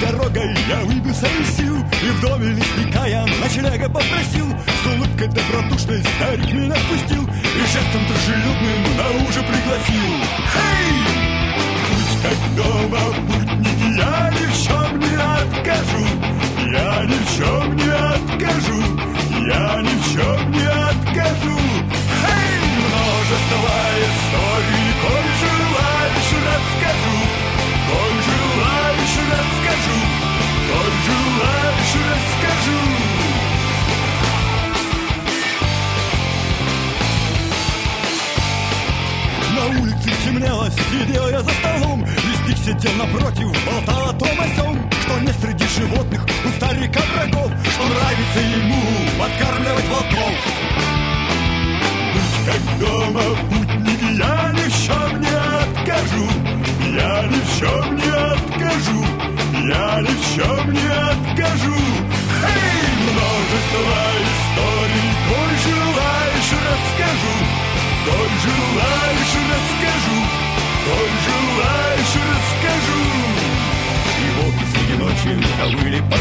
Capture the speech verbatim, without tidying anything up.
дорогой я выбился из сил, и в доме лесника я ночлега попросил. С улыбкой добродушной старик меня впустил и жестом дружелюбным на ужин пригласил. Эй! Будь как дома, путники, я ни в чем не откажу. Я ни в чем не откажу. Я ни в чем не откажу. Эй! Множество историй, коль желаешь, расскажу. Коль желаешь, расскажу. Коль желаешь, расскажу. На улице темнело, сидел я за столом. Лесник сидел напротив, болтал о том о сём, что нет среди животных у старика врагов, что нравится ему подкармливать волков. Будь как дома, путники, я ни в чем не откажу. Я ни в чем не откажу. Я ни в чем не откажу. Эй, множество историй, коль желаешь, расскажу. Коль желаешь, расскажу. Коль желаешь, расскажу. И волки среди ночи завыли по